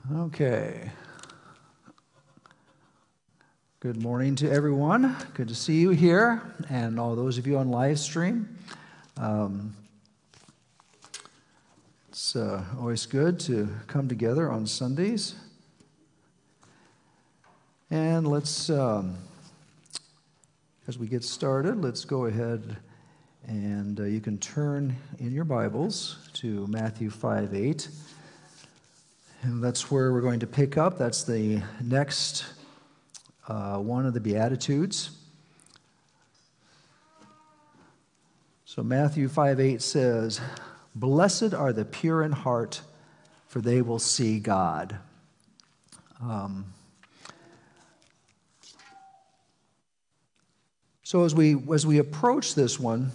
Okay. Good morning to everyone. Good to see you here, and all those of you on live stream. It's always good to come together on Sundays. And let's, as we get started, let's go ahead and you can turn in your Bibles to Matthew 5:8. And that's where we're going to pick up. That's the next one of the Beatitudes. So Matthew 5:8 says, "Blessed are the pure in heart, for they will see God." So as we approach this one,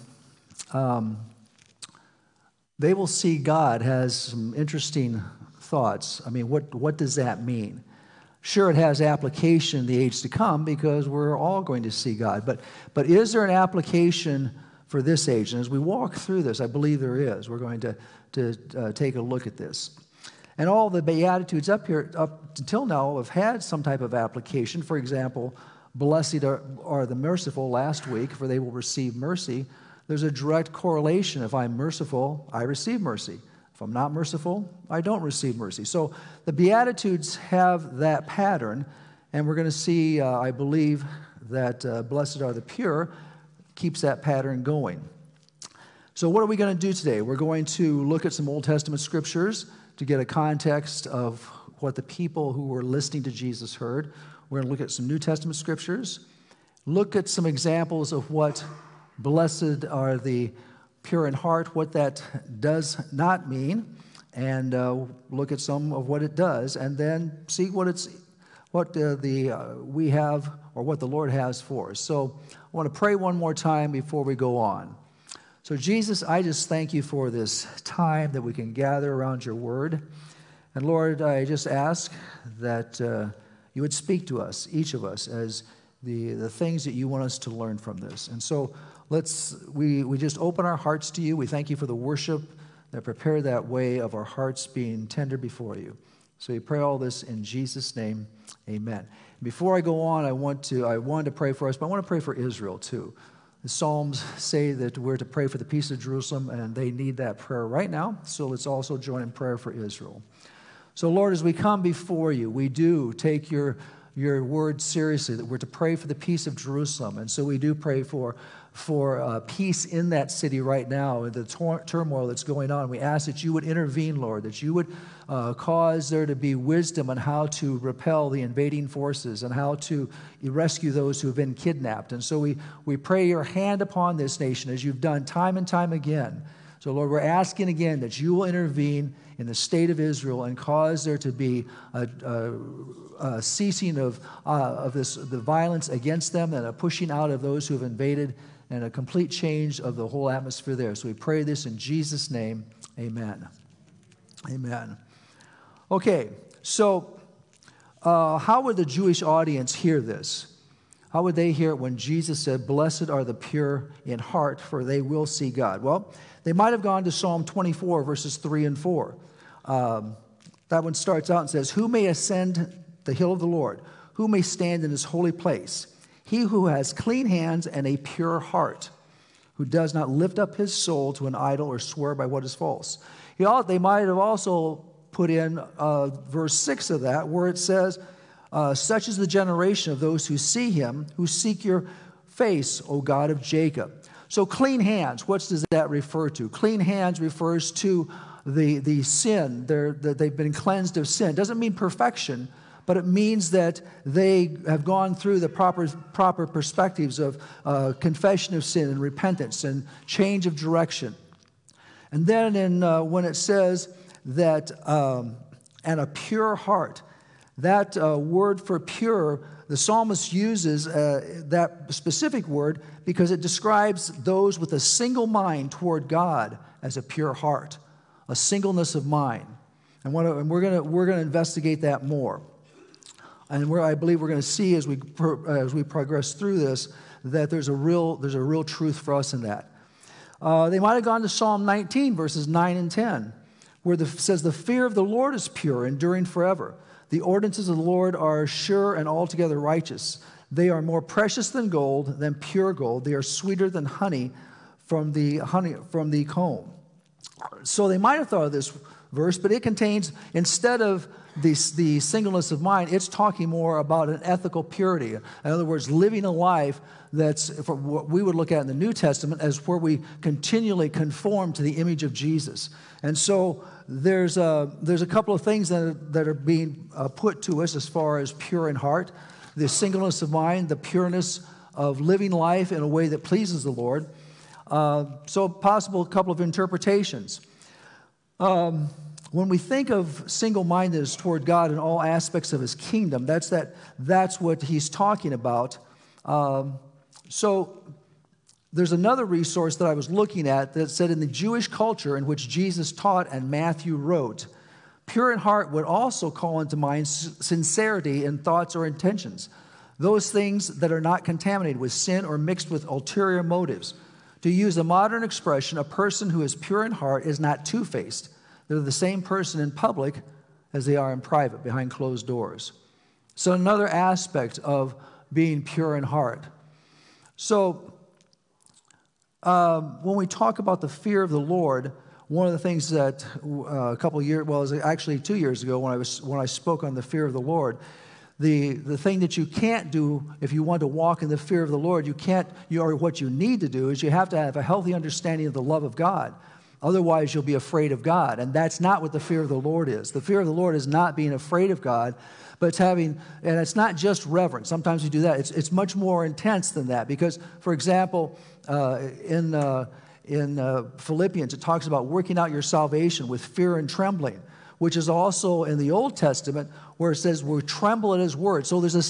they will see God has some interesting thoughts. I mean, what does that mean? Sure, it has application in the age to come because we're all going to see God. But is there an application for this age? And as we walk through this, I believe there is. We're going to take a look at this. And all the Beatitudes up here, up until now, have had some type of application. For example, blessed are the merciful last week, for they will receive mercy. There's a direct correlation. If I'm merciful, I receive mercy. If I'm not merciful, I don't receive mercy. So the Beatitudes have that pattern, and we're going to see, I believe, that blessed are the pure keeps that pattern going. So what are we going to do today? We're going to look at some Old Testament scriptures to get a context of what the people who were listening to Jesus heard. We're going to look at some New Testament scriptures, look at some examples of what blessed are the pure in heart, what that does not mean, and look at some of what it does, and then see what we have or what the Lord has for us. So I want to pray one more time before we go on. So Jesus, I just thank you for this time that we can gather around your word. And Lord, I just ask that you would speak to us, each of us, as the things that you want us to learn from this. And so we just open our hearts to you. We thank you for the worship that prepared that way of our hearts being tender before you. So we pray all this in Jesus' name, amen. Before I go on, I wanted to pray for us, but I want to pray for Israel too. The Psalms say that we're to pray for the peace of Jerusalem, and they need that prayer right now. So let's also join in prayer for Israel. So Lord, as we come before you, we do take your word seriously, that we're to pray for the peace of Jerusalem. And so we do pray for peace in that city right now, and the turmoil that's going on. We ask that you would intervene, Lord, that you would cause there to be wisdom on how to repel the invading forces and how to rescue those who have been kidnapped. And so we pray your hand upon this nation as you've done time and time again. So, Lord, we're asking again that you will intervene in the state of Israel and cause there to be a ceasing of the violence against them and a pushing out of those who have invaded and a complete change of the whole atmosphere there. So we pray this in Jesus' name. Amen. Amen. Okay, so how would the Jewish audience hear this? How would they hear it when Jesus said, "Blessed are the pure in heart, for they will see God"? Well, they might have gone to Psalm 24, verses 3 and 4. That one starts out and says, "Who may ascend the hill of the Lord? Who may stand in his holy place? He who has clean hands and a pure heart, who does not lift up his soul to an idol or swear by what is false." They might have also put in verse 6 of that, where it says, "Such is the generation of those who see him, who seek your face, O God of Jacob." So clean hands, what does that refer to? Clean hands refers to the sin. They've been cleansed of sin. It doesn't mean perfection, but it means that they have gone through the proper perspectives of confession of sin and repentance and change of direction. And then when it says that, and a pure heart, that word for pure, the psalmist uses that specific word because it describes those with a single mind toward God as a pure heart, a singleness of mind. And we're going to investigate that more. And I believe we're going to see as we progress through this that there's a real truth for us in that. They might have gone to Psalm 19, verses 9 and 10, where it says, the fear of the Lord is pure, enduring forever. The ordinances of the Lord are sure and altogether righteous. They are more precious than gold, than pure gold. They are sweeter than honey from the comb. So they might have thought of this verse, but it contains, instead of the singleness of mind, it's talking more about an ethical purity. In other words, living a life that's for what we would look at in the New Testament as where we continually conform to the image of Jesus. And so there's a couple of things that are being put to us as far as pure in heart: the singleness of mind, the pureness of living life in a way that pleases the Lord. So possible couple of interpretations. When we think of single-mindedness toward God in all aspects of His kingdom, that's what he's talking about. So there's another resource that I was looking at that said in the Jewish culture in which Jesus taught and Matthew wrote, pure in heart would also call into mind sincerity in thoughts or intentions, those things that are not contaminated with sin or mixed with ulterior motives. To use a modern expression, a person who is pure in heart is not two-faced. They're the same person in public as they are in private, behind closed doors. So another aspect of being pure in heart. So when we talk about the fear of the Lord, one of the things that a couple of years, well, it was actually 2 years ago when I spoke on the fear of the Lord, the thing that you can't do if you want to walk in the fear of the Lord, what you need to do is you have to have a healthy understanding of the love of God. Otherwise, you'll be afraid of God. And that's not what the fear of the Lord is. The fear of the Lord is not being afraid of God, but and it's not just reverence. Sometimes we do that. It's much more intense than that. Because, for example, in Philippians, it talks about working out your salvation with fear and trembling, which is also in the Old Testament where it says we tremble at His word. So there's a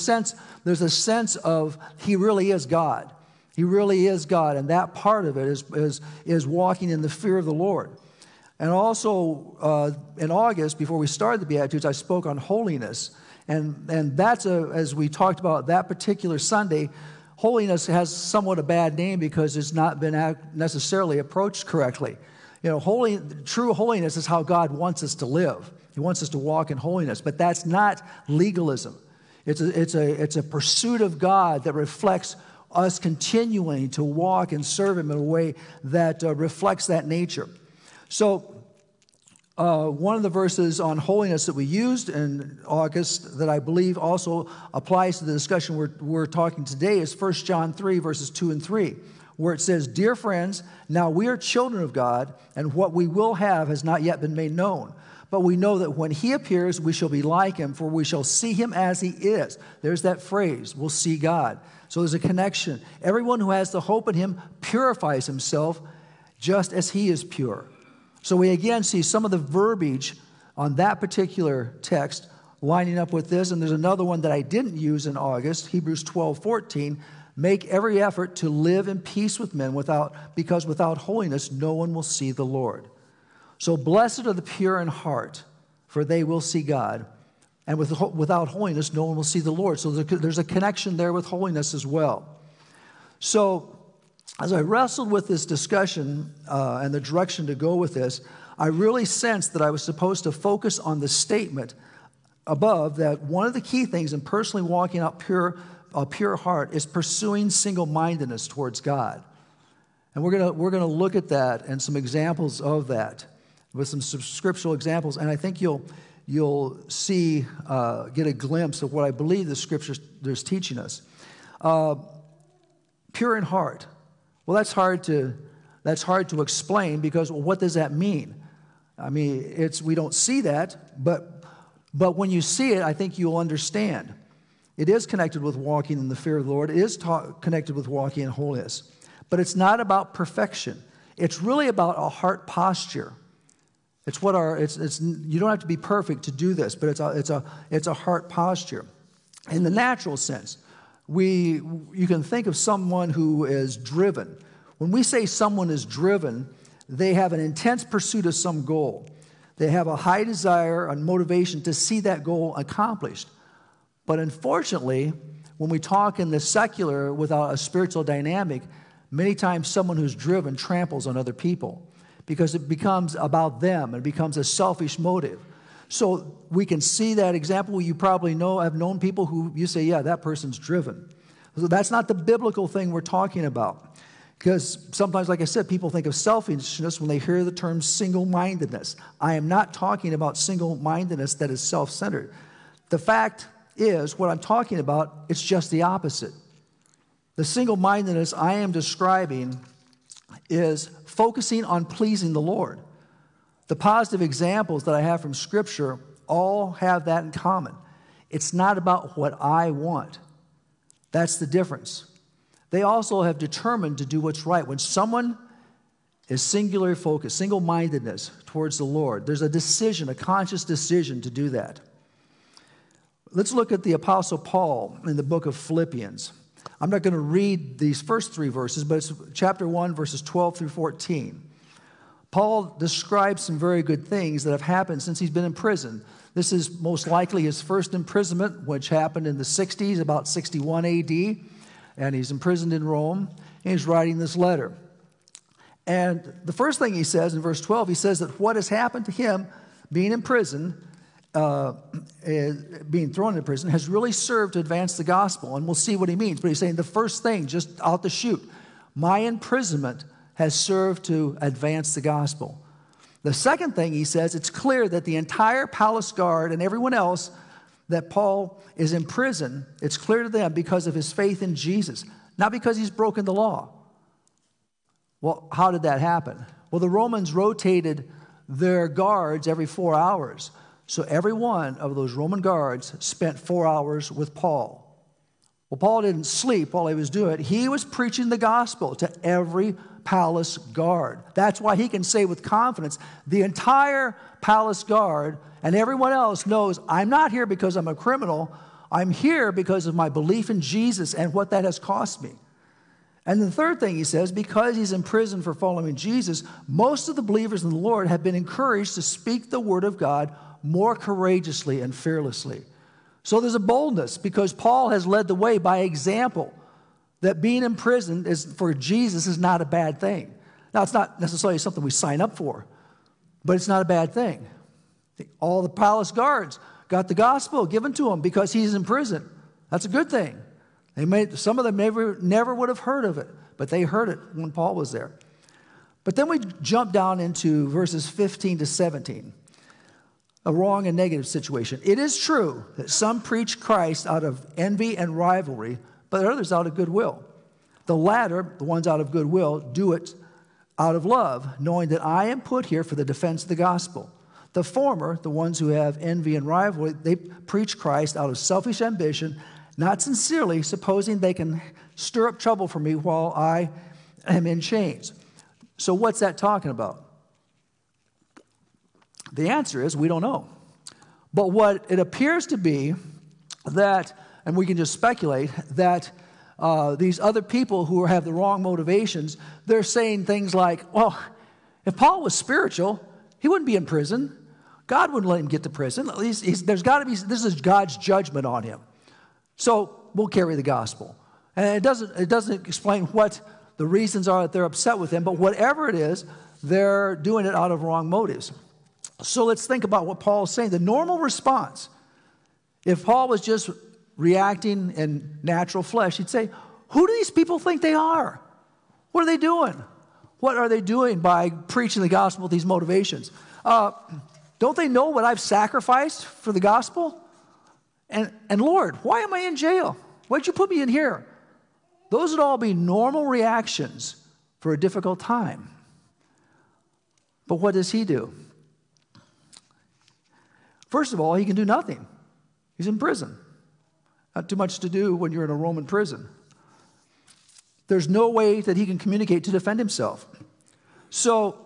sense of He really is God. He really is God, and that part of it is walking in the fear of the Lord. And also in August, before we started the Beatitudes, I spoke on holiness, and that's as we talked about that particular Sunday, holiness has somewhat a bad name because it's not been necessarily approached correctly. You know, true holiness is how God wants us to live. He wants us to walk in holiness, but that's not legalism. It's a pursuit of God that reflects us continuing to walk and serve Him in a way that reflects that nature. So one of the verses on holiness that we used in August that I believe also applies to the discussion we're talking today is 1 John 3, verses 2 and 3, where it says, "Dear friends, now we are children of God, and what we will have has not yet been made known. But we know that when He appears, we shall be like Him, for we shall see Him as He is." There's that phrase, we'll see God. So there's a connection. Everyone who has the hope in Him purifies himself just as He is pure. So we again see some of the verbiage on that particular text lining up with this. And there's another one that I didn't use in August, Hebrews 12:14. "Make every effort to live in peace with men, because without holiness no one will see the Lord." So blessed are the pure in heart, for they will see God. And without holiness, no one will see the Lord. So there's a connection there with holiness as well. So as I wrestled with this discussion and the direction to go with this, I really sensed that I was supposed to focus on the statement above that one of the key things in personally walking out a pure heart is pursuing single-mindedness towards God. And we're gonna look at that and some examples of that with some scriptural examples. And I think you'll see, get a glimpse of what I believe the Scripture is teaching us. Pure in heart. Well, that's hard to explain because, well, what does that mean? I mean, we don't see that, but when you see it, I think you'll understand. It is connected with walking in the fear of the Lord. It is connected with walking in holiness. But it's not about perfection. It's really about a heart posture. It's you don't have to be perfect to do this, but it's a heart posture. In the natural sense, you can think of someone who is driven. When we say someone is driven, they have an intense pursuit of some goal. They have a high desire and motivation to see that goal accomplished. But unfortunately, when we talk in the secular without a spiritual dynamic, many times someone who's driven tramples on other people. because it becomes about them and becomes a selfish motive. So we can see that example. You probably know, I've known people who you say, yeah, that person's driven. So that's not the biblical thing we're talking about. Because sometimes, like I said, people think of selfishness when they hear the term single-mindedness. I am not talking about single-mindedness that is self-centered. The fact is, what I'm talking about, it's just the opposite. The single-mindedness I am describing is focusing on pleasing the Lord. The positive examples that I have from Scripture all have that in common. It's not about what I want. That's the difference. They also have determined to do what's right. When someone is singularly focused, single-mindedness towards the Lord, there's a decision, a conscious decision to do that. Let's look at the Apostle Paul in the book of Philippians. I'm not going to read these first 3 verses, but it's chapter 1, verses 12 through 14. Paul describes some very good things that have happened since he's been in prison. This is most likely his first imprisonment, which happened in the 60s, about 61 A.D., and he's imprisoned in Rome, and he's writing this letter. And the first thing he says in verse 12, he says that what has happened to him being in prison, being thrown into prison, has really served to advance the gospel, and we'll see what he means. But he's saying the first thing, just out the chute, my imprisonment has served to advance the gospel. The second thing he says, it's clear that the entire palace guard and everyone else that Paul is in prison, it's clear to them because of his faith in Jesus, not because he's broken the law. Well, how did that happen? Well, the Romans rotated their guards every 4 hours. So every one of those Roman guards spent 4 hours with Paul. Well, Paul didn't sleep while he was doing it. He was preaching the gospel to every palace guard. That's why he can say with confidence, the entire palace guard and everyone else knows I'm not here because I'm a criminal. I'm here because of my belief in Jesus and what that has cost me. And the third thing he says, because he's in prison for following Jesus, most of the believers in the Lord have been encouraged to speak the word of God more courageously and fearlessly. So there's a boldness because Paul has led the way by example that being in prison for Jesus is not a bad thing. Now, it's not necessarily something we sign up for, but it's not a bad thing. All the palace guards got the gospel given to them because he's in prison. That's a good thing. Some of them never would have heard of it, but they heard it when Paul was there. But then we jump down into verses 15 to 17. A wrong and negative situation. It is true that some preach Christ out of envy and rivalry, but others out of goodwill. The latter, the ones out of goodwill, do it out of love, knowing that I am put here for the defense of the gospel. The former, the ones who have envy and rivalry, they preach Christ out of selfish ambition, not sincerely, supposing they can stir up trouble for me while I am in chains. So what's that talking about? The answer is we don't know. But what it appears to be that, and we can just speculate, that these other people who have the wrong motivations, they're saying things like, well, if Paul was spiritual, he wouldn't be in prison. God wouldn't let him get to prison. At least there's got to be, this is God's judgment on him. So we'll carry the gospel. And it doesn't explain what the reasons are that they're upset with him, but whatever it is, they're doing it out of wrong motives. So let's think about what Paul is saying. The normal response, if Paul was just reacting in natural flesh, he'd say, who do these people think they are? What are they doing? What are they doing by preaching the gospel with these motivations? Don't they know what I've sacrificed for the gospel? And Lord, why am I in jail? Why'd you put me in here? Those would all be normal reactions for a difficult time. But what does he do? First of all, he can do nothing. He's in prison. Not too much to do when you're in a Roman prison. There's no way that he can communicate to defend himself. So,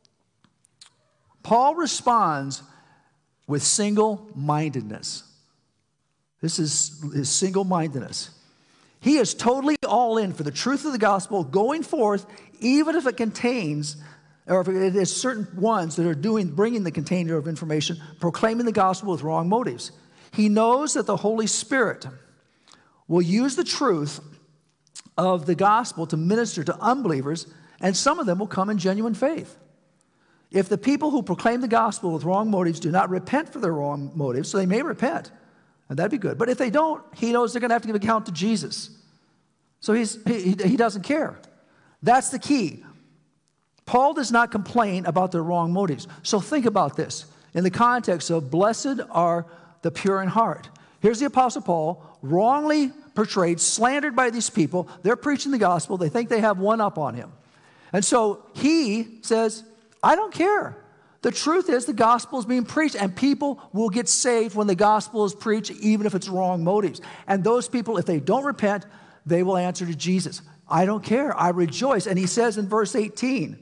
Paul responds with single-mindedness. This is his single-mindedness. He is totally all in for the truth of the gospel going forth, even if it contains, or if it is certain ones that are bringing the container of information, proclaiming the gospel with wrong motives. He knows that the Holy Spirit will use the truth of the gospel to minister to unbelievers, and some of them will come in genuine faith. If the people who proclaim the gospel with wrong motives do not repent for their wrong motives, so they may repent, and that'd be good. But if they don't, he knows they're going to have to give account to Jesus. So he doesn't care. That's the key. Paul does not complain about their wrong motives. So think about this in the context of blessed are the pure in heart. Here's the Apostle Paul, wrongly portrayed, slandered by these people. They're preaching the gospel. They think they have one up on him. And so he says, I don't care. The truth is the gospel is being preached, and people will get saved when the gospel is preached, even if it's wrong motives. And those people, if they don't repent, they will answer to Jesus. I don't care. I rejoice. And he says in verse 18,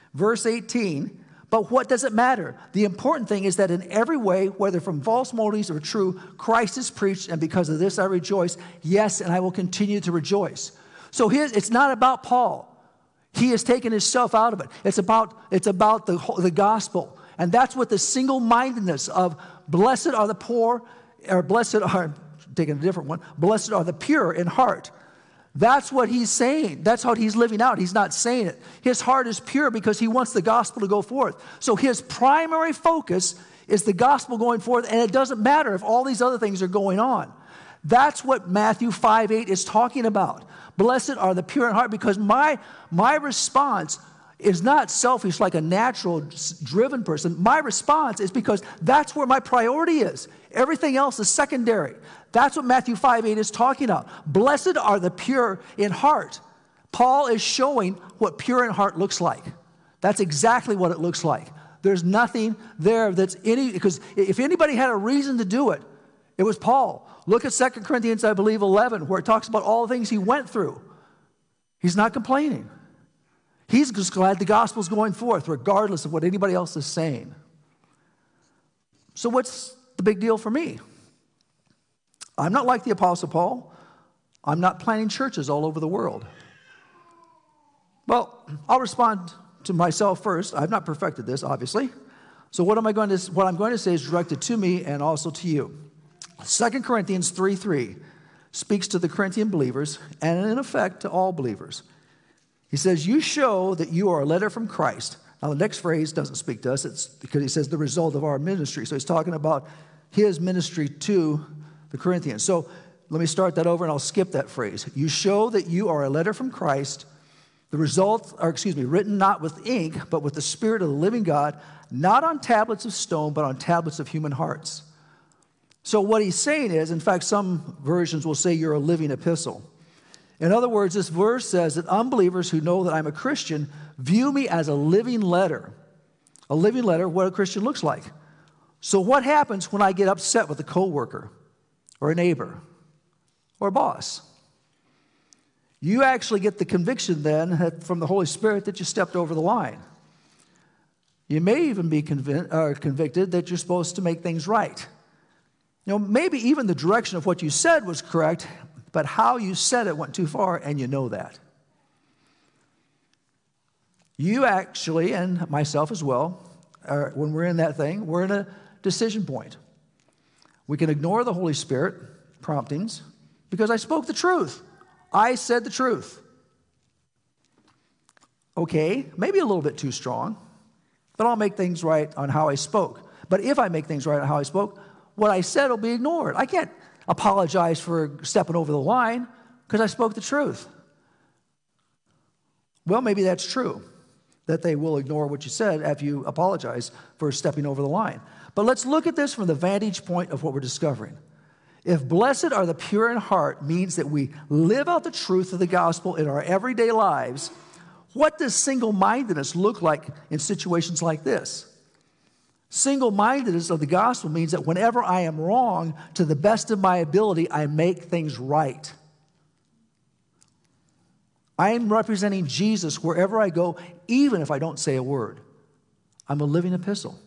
but what does it matter? The important thing is that in every way, whether from false motives or true, Christ is preached, and because of this I rejoice. Yes, and I will continue to rejoice. So it's not about Paul. He has taken himself out of it. It's about the gospel. And that's what the single-mindedness of blessed are the poor, or blessed are, taking a different one, blessed are the pure in heart. That's what he's saying. That's how he's living out. He's not saying it. His heart is pure because he wants the gospel to go forth. So his primary focus is the gospel going forth, and it doesn't matter if all these other things are going on. That's what Matthew 5:8 is talking about. Blessed are the pure in heart, because my response is not selfish like a natural driven person. My response is because that's where my priority is. Everything else is secondary. That's what Matthew 5:8 is talking about. Blessed are the pure in heart. Paul is showing what pure in heart looks like. That's exactly what it looks like. There's nothing there because if anybody had a reason to do it, it was Paul. Look at 2 Corinthians, I believe, 11, where it talks about all the things he went through. He's not complaining. He's just glad the gospel's going forth, regardless of what anybody else is saying. So what's the big deal for me? I'm not like the Apostle Paul. I'm not planting churches all over the world. Well, I'll respond to myself first. I've not perfected this, obviously. So what I'm going to say is directed to me and also to you. 2 Corinthians 3:3 speaks to the Corinthian believers and in effect to all believers. He says, you show that you are a letter from Christ. Now the next phrase doesn't speak to us. It's because he says the result of our ministry. So he's talking about his ministry to the Corinthians. So let me start that over and I'll skip that phrase. You show that you are a letter from Christ. Written not with ink, but with the Spirit of the living God, not on tablets of stone, but on tablets of human hearts. So what he's saying is, in fact, some versions will say you're a living epistle. In other words, this verse says that unbelievers who know that I'm a Christian view me as a living letter. A living letter, what a Christian looks like. So what happens when I get upset with a coworker or a neighbor or a boss? You actually get the conviction then from the Holy Spirit that you stepped over the line. You may even be convicted that you're supposed to make things right. Maybe even the direction of what you said was correct, but how you said it went too far, and you know that. You actually, and myself as well, when we're in that thing, we're in a decision point. We can ignore the Holy Spirit promptings because I spoke the truth. I said the truth. Okay, maybe a little bit too strong, but I'll make things right on how I spoke. But if I make things right on how I spoke, what I said will be ignored. I can't apologize for stepping over the line because I spoke the truth. Well, maybe that's true, that they will ignore what you said after you apologize for stepping over the line. But let's look at this from the vantage point of what we're discovering. If blessed are the pure in heart means that we live out the truth of the gospel in our everyday lives, what does single-mindedness look like in situations like this? Single-mindedness of the gospel means that whenever I am wrong, to the best of my ability, I make things right. I am representing Jesus wherever I go, even if I don't say a word. I'm a living epistle.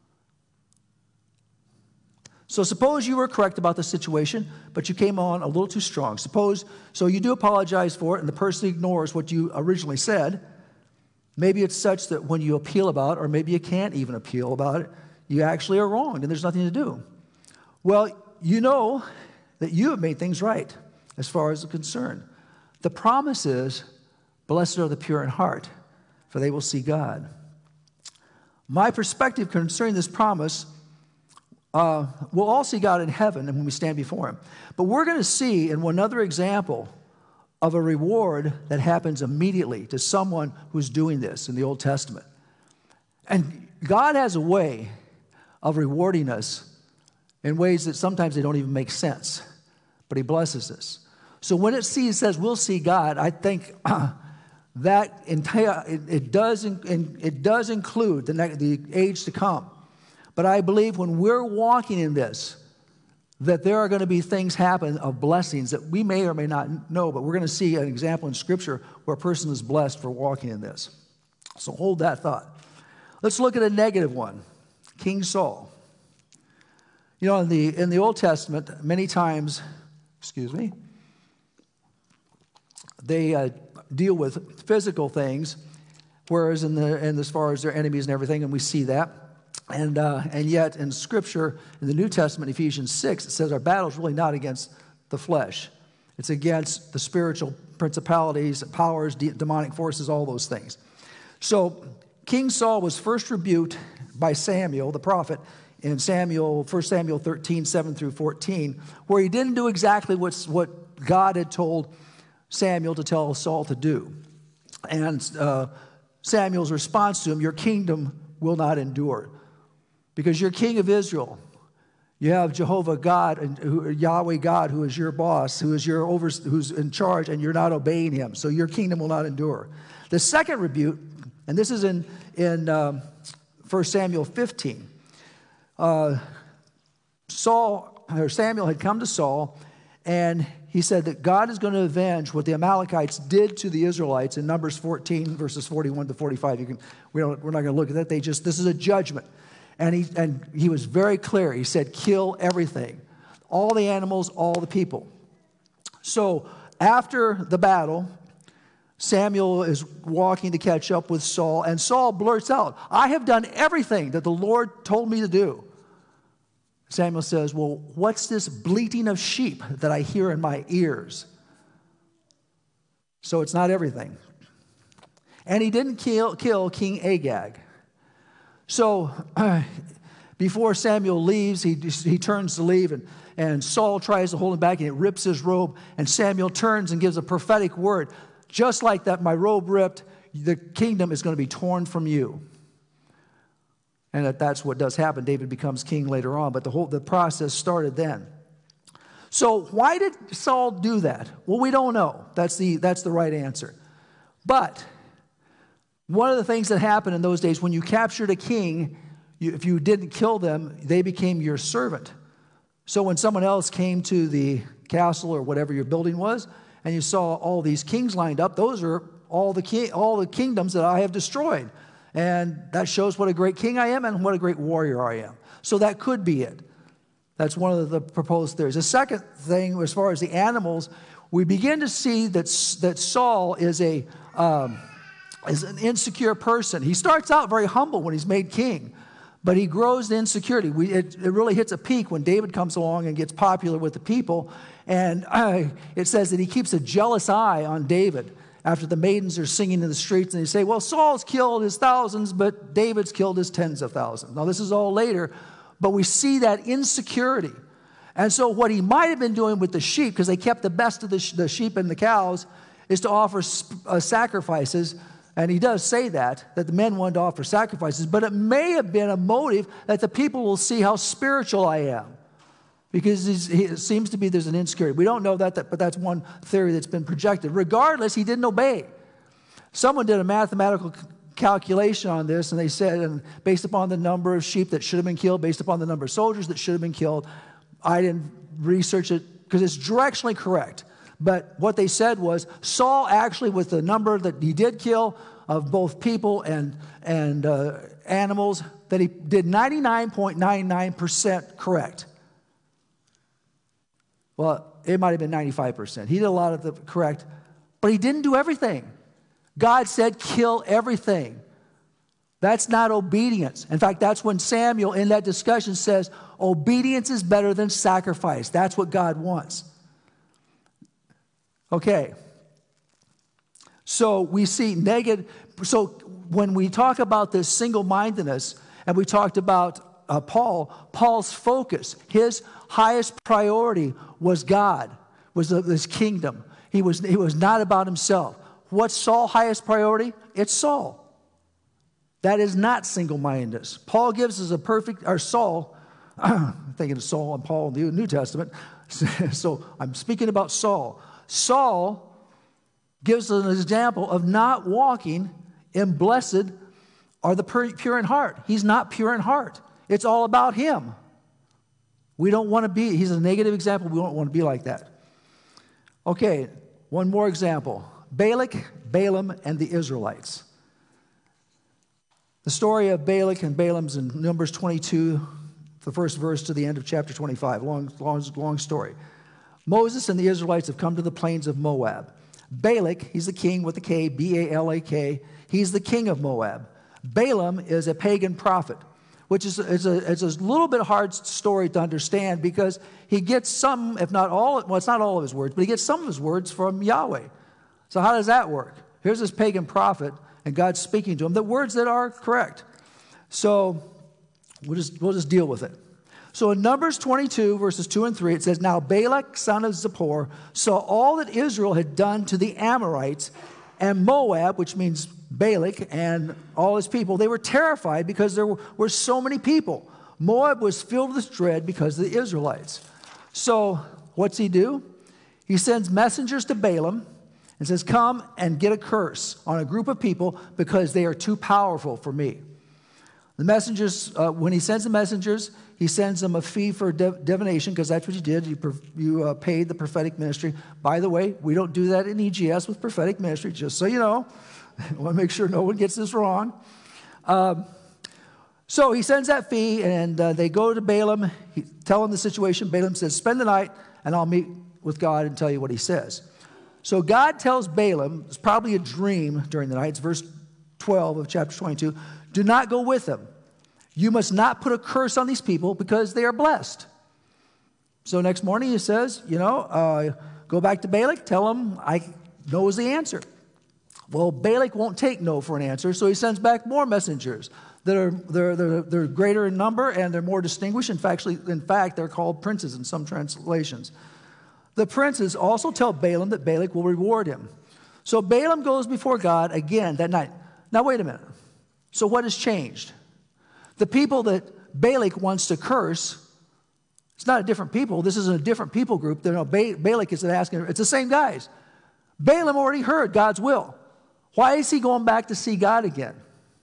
So suppose you were correct about the situation, but you came on a little too strong. So you do apologize for it, and the person ignores what you originally said. Maybe it's such that when you appeal about it, or maybe you can't even appeal about it, you actually are wrong, and there's nothing to do. Well, you know that you have made things right as far as the concern. The promise is, blessed are the pure in heart, for they will see God. My perspective concerning this promise, we'll all see God in heaven and when we stand before him. But we're going to see in another example of a reward that happens immediately to someone who's doing this in the Old Testament. And God has a way of rewarding us in ways that sometimes they don't even make sense, but he blesses us. So when it says we'll see God, I think that it does include the age to come. But I believe when we're walking in this, that there are going to be things happen of blessings that we may or may not know, but we're going to see an example in Scripture where a person is blessed for walking in this. So hold that thought. Let's look at a negative one, King Saul. You know, in the Old Testament, many times, they deal with physical things, whereas in as far as their enemies and everything, and we see that. And yet in Scripture, in the New Testament, Ephesians 6, it says our battle is really not against the flesh. It's against the spiritual principalities, powers, demonic forces, all those things. So King Saul was first rebuked by Samuel, the prophet, in 1 Samuel 13, 7 through 14, where he didn't do exactly what God had told Samuel to tell Saul to do. And Samuel's response to him, your kingdom will not endure. Because you're king of Israel. You have Jehovah God, and Yahweh God, who is your boss, who's in charge, and you're not obeying him. So your kingdom will not endure. The second rebuke, and this is in 1 Samuel 15. Samuel had come to Saul, and he said that God is going to avenge what the Amalekites did to the Israelites in Numbers 14, verses 41 to 45. We're not going to look at that. This is a judgment. And he was very clear. He said, kill everything. All the animals, all the people. So after the battle, Samuel is walking to catch up with Saul, and Saul blurts out, I have done everything that the Lord told me to do. Samuel says, well, what's this bleating of sheep that I hear in my ears? So it's not everything. And he didn't kill King Agag. So before Samuel leaves, he turns to leave, and Saul tries to hold him back, and it rips his robe, and Samuel turns and gives a prophetic word. Just like that, my robe ripped, the kingdom is going to be torn from you. And that's what does happen. David becomes king later on, but the process started then. So why did Saul do that? Well, we don't know. That's the right answer. But one of the things that happened in those days, when you captured a king, if you didn't kill them, they became your servant. So when someone else came to the castle or whatever your building was, and you saw all these kings lined up, those are all the kingdoms that I have destroyed. And that shows what a great king I am and what a great warrior I am. So that could be it. That's one of the proposed theories. The second thing, as far as the animals, we begin to see that Saul is an insecure person. He starts out very humble when he's made king, but he grows to insecurity. It really hits a peak when David comes along and gets popular with the people, and it says that he keeps a jealous eye on David after the maidens are singing in the streets, and they say, well, Saul's killed his thousands, but David's killed his tens of thousands. Now, this is all later, but we see that insecurity. And so what he might have been doing with the sheep, because they kept the best of the sheep and the cows, is to offer sacrifices. And he does say that the men wanted to offer sacrifices, but it may have been a motive that the people will see how spiritual I am. Because it seems to be there's an insecurity. We don't know that, but that's one theory that's been projected. Regardless, he didn't obey. Someone did a mathematical calculation on this, and they said, and based upon the number of sheep that should have been killed, based upon the number of soldiers that should have been killed, I didn't research it because it's directionally correct. But what they said was Saul actually, with the number that he did kill of both people and animals, that he did 99.99% correct. Well, it might have been 95%. He did a lot of the correct, but he didn't do everything. God said, kill everything. That's not obedience. In fact, that's when Samuel in that discussion says, obedience is better than sacrifice. That's what God wants. Okay. So we see negative, so when we talk about this single-mindedness, and we talked about Paul's focus, his highest priority was God, was this kingdom. He was not about himself. What's Saul's highest priority? It's Saul. That is not single-mindedness. Paul gives us Saul, I'm thinking of Saul and Paul in the New Testament, so I'm speaking about Saul. Saul gives us an example of not walking in blessed are the pure in heart. He's not pure in heart. It's all about him. We don't want to be, he's a negative example. We don't want to be like that. Okay, one more example. Balak, Balaam, and the Israelites. The story of Balak and Balaam's in Numbers 22, the first verse to the end of chapter 25. Long story. Moses and the Israelites have come to the plains of Moab. Balak, he's the king with the K, B-A-L-A-K. He's the king of Moab. Balaam is a pagan prophet, which is it's a little bit hard story to understand because he gets some, if not all, well, it's not all of his words, but he gets some of his words from Yahweh. So how does that work? Here's this pagan prophet, and God's speaking to him, the words that are correct. So we'll just deal with it. So in Numbers 22, verses 2 and 3, it says, Now Balak, son of Zippor, saw all that Israel had done to the Amorites, and Moab, which means Balak, and all his people. They were terrified because there were so many people. Moab was filled with dread because of the Israelites. So what's he do? He sends messengers to Balaam and says, Come and get a curse on a group of people because they are too powerful for me. The messengers, when he sends the messengers, he sends them a fee for divination because that's what you did. You paid the prophetic ministry. By the way, we don't do that in EGS with prophetic ministry, just so you know. I want to make sure no one gets this wrong. So he sends that fee, and they go to Balaam, tell him the situation. Balaam says, Spend the night, and I'll meet with God and tell you what he says. So God tells Balaam, it's probably a dream during the night, it's verse 12 of chapter 22, do not go with them. You must not put a curse on these people because they are blessed. So next morning he says, go back to Balak, tell him I knows the answer. Well, Balak won't take no for an answer, so he sends back more messengers that they're greater in number and they're more distinguished. In fact, they're called princes in some translations. The princes also tell Balaam that Balak will reward him. So Balaam goes before God again that night. Now, wait a minute. So what has changed? The people that Balak wants to curse, it's not a different people. This isn't a different people group. Balak is asking, it's the same guys. Balaam already heard God's will. Why is he going back to see God again?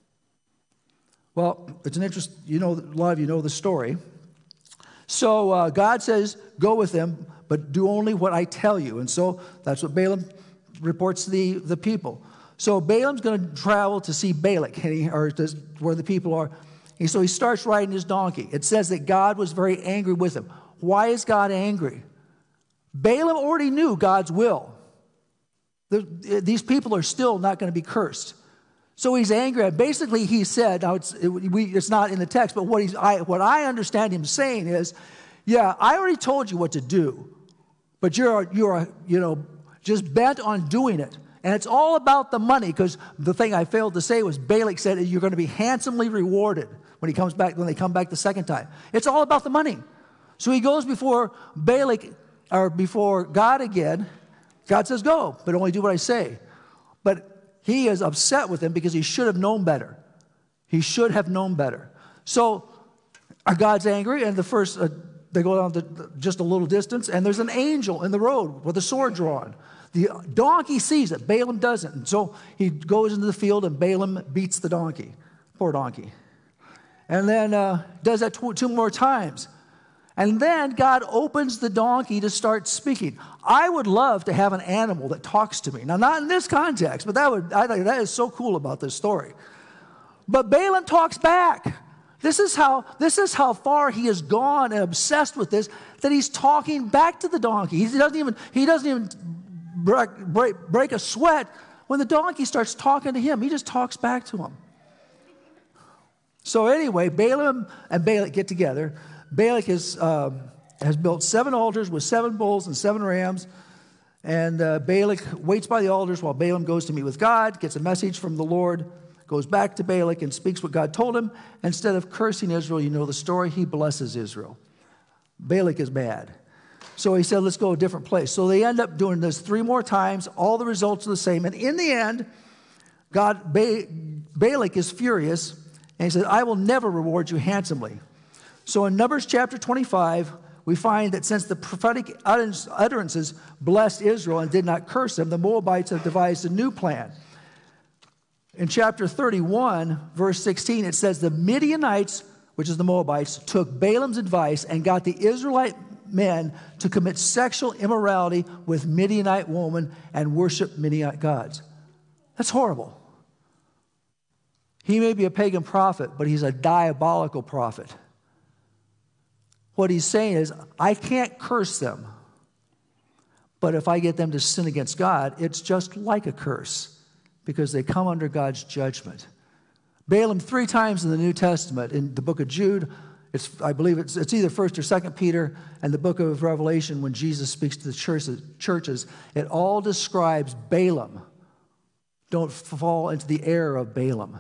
Well, it's an interest, a lot of you know the story. So God says, go with them, but do only what I tell you. And so that's what Balaam reports to the people. So Balaam's going to travel to see Balak, where the people are. And so he starts riding his donkey. It says that God was very angry with him. Why is God angry? Balaam already knew God's will. These people are still not going to be cursed. So he's angry. Basically, he said, now it's not in the text, but what I understand him saying is, yeah, I already told you what to do, but you're just bent on doing it. And it's all about the money, because the thing I failed to say was Balak said you're going to be handsomely rewarded when they come back the second time. It's all about the money. So he goes before Balak, or before God again. God says, go, but only do what I say. But he is upset with him because he should have known better. He should have known better. So God's angry, and they go down just a little distance, and there's an angel in the road with a sword drawn. The donkey sees it. Balaam doesn't. And so he goes into the field, and Balaam beats the donkey. Poor donkey. And then does that two more times. And then God opens the donkey to start speaking. I would love to have an animal that talks to me. Now, not in this context, but I think that is so cool about this story. But Balaam talks back. This is how far he has gone and obsessed with this, that he's talking back to the donkey. He doesn't even break a sweat when the donkey starts talking to him. He just talks back to him. So anyway, Balaam and Balak get together. Balak has built 7 altars with 7 bulls and 7 rams. And Balak waits by the altars while Balaam goes to meet with God, gets a message from the Lord, goes back to Balak and speaks what God told him. Instead of cursing Israel, you know the story, he blesses Israel. Balak is mad. So he said, let's go a different place. So they end up doing this 3 more times. All the results are the same. And in the end, Balak is furious, and he said, I will never reward you handsomely. So in Numbers chapter 25, we find that since the prophetic utterances blessed Israel and did not curse them, the Moabites have devised a new plan. In chapter 31, verse 16, it says, the Midianites, which is the Moabites, took Balaam's advice and got the Israelite men to commit sexual immorality with Midianite women and worship Midianite gods. That's horrible. He may be a pagan prophet, but he's a diabolical prophet. What he's saying is, I can't curse them, but if I get them to sin against God, it's just like a curse because they come under God's judgment. Balaam 3 times in the New Testament, in the book of Jude, I believe it's either 1st or 2nd Peter, and the book of Revelation when Jesus speaks to the churches, it all describes Balaam. Don't fall into the error of Balaam.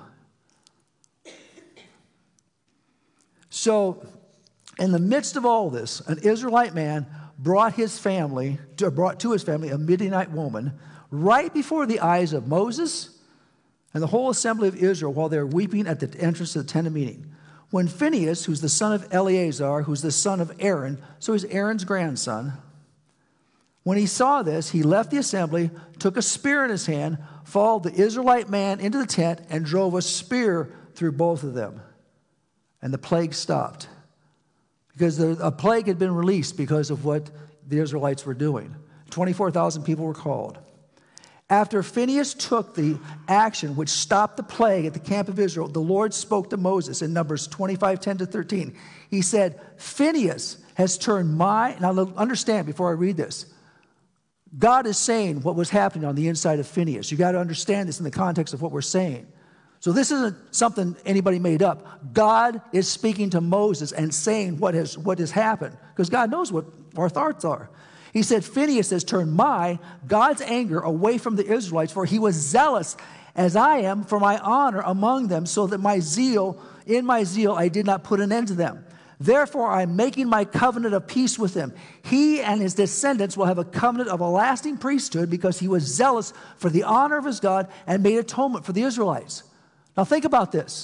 So, in the midst of all this, an Israelite man brought to his family a Midianite woman right before the eyes of Moses and the whole assembly of Israel while they were weeping at the entrance of the tent of meeting. When Phinehas, who's the son of Eleazar, who's the son of Aaron, so he's Aaron's grandson, when he saw this, he left the assembly, took a spear in his hand, followed the Israelite man into the tent, and drove a spear through both of them. And the plague stopped. Because a plague had been released because of what the Israelites were doing. 24,000 people were called. After Phinehas took the action which stopped the plague at the camp of Israel, the Lord spoke to Moses in Numbers 25:10-13. He said, Phinehas has turned now understand before I read this, God is saying what was happening on the inside of Phinehas. You got to understand this in the context of what we're saying. So this isn't something anybody made up. God is speaking to Moses and saying what has happened, because God knows what our thoughts are. He said, Phinehas has turned God's anger away from the Israelites, for he was zealous as I am for my honor among them, so that in my zeal I did not put an end to them. Therefore I am making my covenant of peace with him. He and his descendants will have a covenant of a lasting priesthood, because he was zealous for the honor of his God and made atonement for the Israelites. Now think about this.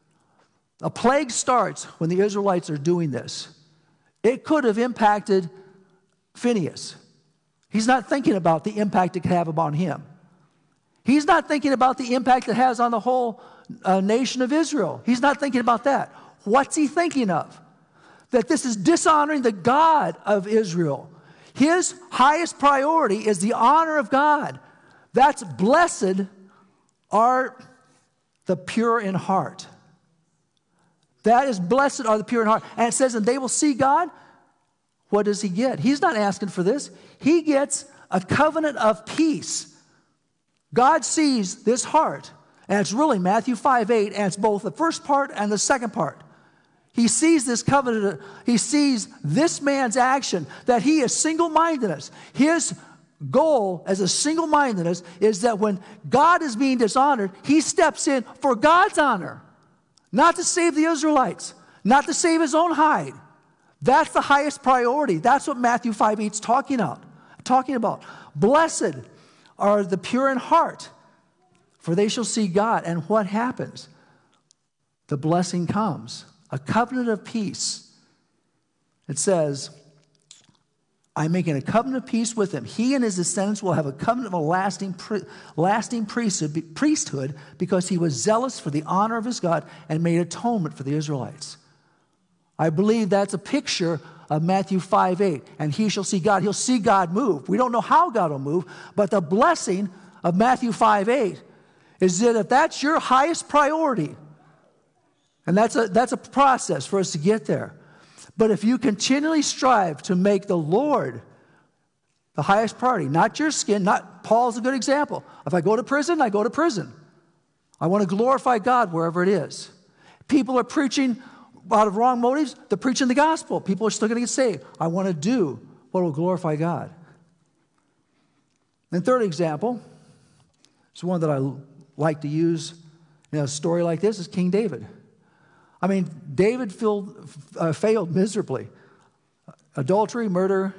A plague starts when the Israelites are doing this. It could have impacted Phinehas. He's not thinking about the impact it could have upon him. He's not thinking about the impact it has on the whole nation of Israel. He's not thinking about that. What's he thinking of? That this is dishonoring the God of Israel. His highest priority is the honor of God. That's blessed are the pure in heart. That is, blessed are the pure in heart. And it says, and they will see God. What does he get? He's not asking for this. He gets a covenant of peace. God sees this heart. And it's really Matthew 5:8, and it's both the first part and the second part. He sees this covenant. He sees this man's action, that he is single-mindedness. His goal as a single-mindedness is that when God is being dishonored, he steps in for God's honor. Not to save the Israelites. Not to save his own hide. That's the highest priority. That's what Matthew 5:8 is talking about. Blessed are the pure in heart, for they shall see God. And what happens? The blessing comes. A covenant of peace. It says, I'm making a covenant of peace with him. He and his descendants will have a covenant of a lasting priesthood, because he was zealous for the honor of his God and made atonement for the Israelites. I believe that's a picture of Matthew 5:8. And he shall see God. He'll see God move. We don't know how God will move, but the blessing of Matthew 5:8 is that if that's your highest priority, and that's a process for us to get there. But if you continually strive to make the Lord the highest priority, not your skin, Paul's a good example. If I go to prison, I go to prison. I want to glorify God wherever it is. People are preaching out of wrong motives. They're preaching the gospel. People are still going to get saved. I want to do what will glorify God. And third example, it's one that I like to use in a story like this, is King David. I mean, David failed miserably. Adultery, murder.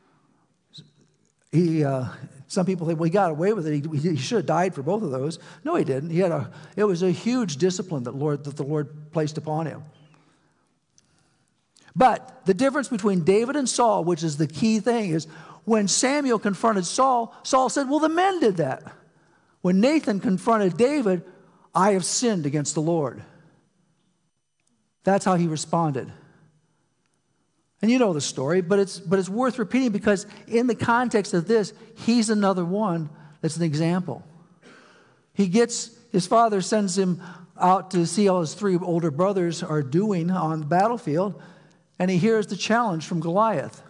Some people think, well, he got away with it. He should have died for both of those. No, he didn't. It was a huge discipline that the Lord placed upon him. But the difference between David and Saul, which is the key thing, is when Samuel confronted Saul, Saul said, well, the men did that. When Nathan confronted David, I have sinned against the Lord. That's how he responded. And you know the story, but it's worth repeating because in the context of this, he's another one that's an example. His father sends him out to see how his three older brothers are doing on the battlefield, and he hears the challenge from Goliath.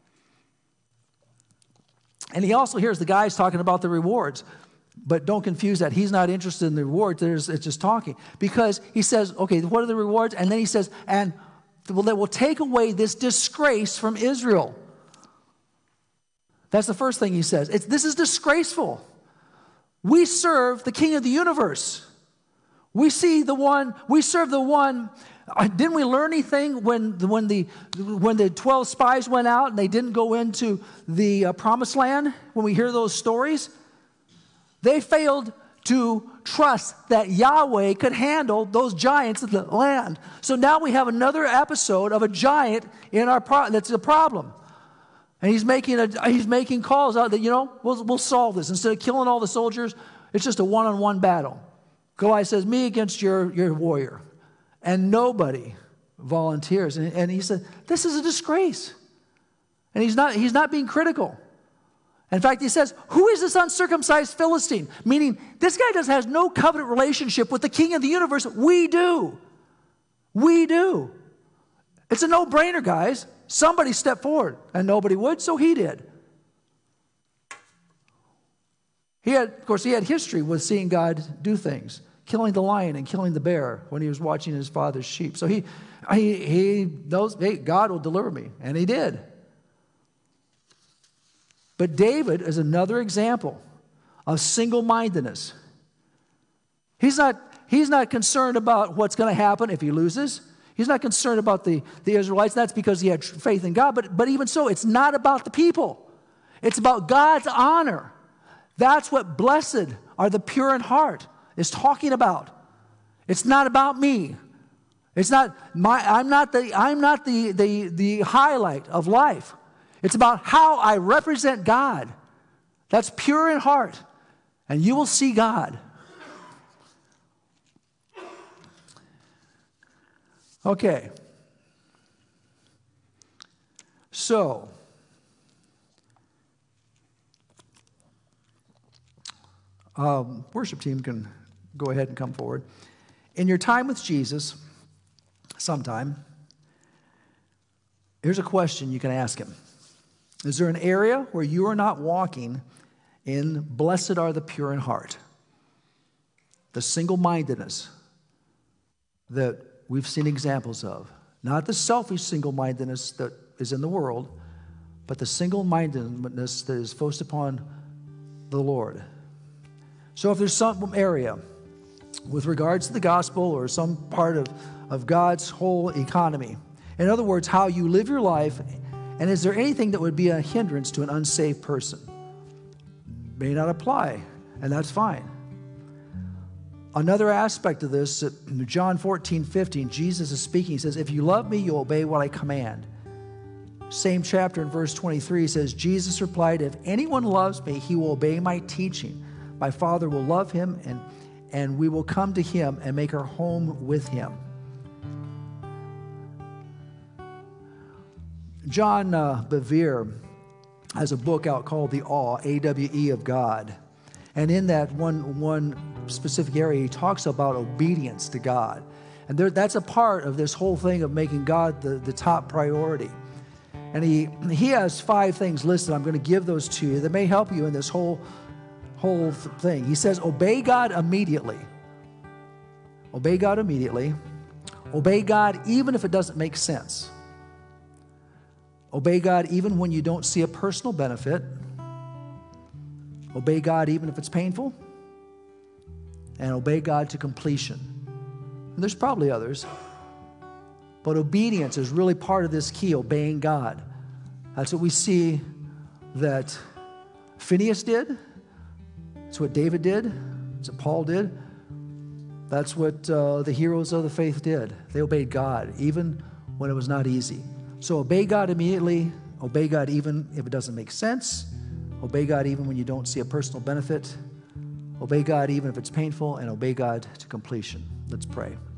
And he also hears the guys talking about the rewards. But don't confuse that. He's not interested in the rewards. It's just talking. Because he says, okay, what are the rewards? And then he says, and they will take away this disgrace from Israel. That's the first thing he says. This is disgraceful. We serve the King of the universe. We serve the one. Didn't we learn anything when the 12 spies went out and they didn't go into the promised land? When we hear those stories, they failed to trust that Yahweh could handle those giants of the land. So now we have another episode of a giant in that's a problem. And he's making calls out that, we'll solve this. Instead of killing all the soldiers, it's just a one-on-one battle. Goliath says, me against your warrior. And nobody volunteers. And he said, this is a disgrace. And he's not being critical. In fact, he says, who is this uncircumcised Philistine? Meaning, this guy has no covenant relationship with the King of the universe. We do. We do. It's a no-brainer, guys. Somebody stepped forward, and nobody would, so he did. He had history with seeing God do things, killing the lion and killing the bear when he was watching his father's sheep. So he knows, hey, God will deliver me, and he did. But David is another example of single-mindedness. He's not concerned about what's going to happen if he loses. He's not concerned about the Israelites. That's because he had faith in God. But even so, it's not about the people. It's about God's honor. That's what blessed are the pure in heart is talking about. It's not about me. It's not I'm not the highlight of life. It's about how I represent God. That's pure in heart. And you will see God. Okay. So, worship team can go ahead and come forward. In your time with Jesus, sometime, here's a question you can ask him. Is there an area where you are not walking in blessed are the pure in heart? The single-mindedness that we've seen examples of. Not the selfish single-mindedness that is in the world, but the single-mindedness that is focused upon the Lord. So if there's some area with regards to the gospel or some part of God's whole economy, in other words, how you live your life, and is there anything that would be a hindrance to an unsaved person? May not apply, and that's fine. Another aspect of this, John 14:15, Jesus is speaking. He says, if you love me, you'll obey what I command. Same chapter in verse 23 says, Jesus replied, if anyone loves me, he will obey my teaching. My Father will love him, and we will come to him and make our home with him. John Bevere has a book out called The Awe, A-W-E, of God. And in that one specific area, he talks about obedience to God. And that's a part of this whole thing of making God the top priority. And he has 5 things listed. I'm going to give those to you that may help you in this whole thing. He says, obey God immediately. Obey God immediately. Obey God even if it doesn't make sense. Obey God even when you don't see a personal benefit. Obey God even if it's painful. And obey God to completion. And there's probably others. But obedience is really part of this key, obeying God. That's what we see that Phineas did. That's what David did. That's what Paul did. That's what the heroes of the faith did. They obeyed God, even when it was not easy. So obey God immediately. Obey God even if it doesn't make sense. Obey God even when you don't see a personal benefit. Obey God even if it's painful. And obey God to completion. Let's pray.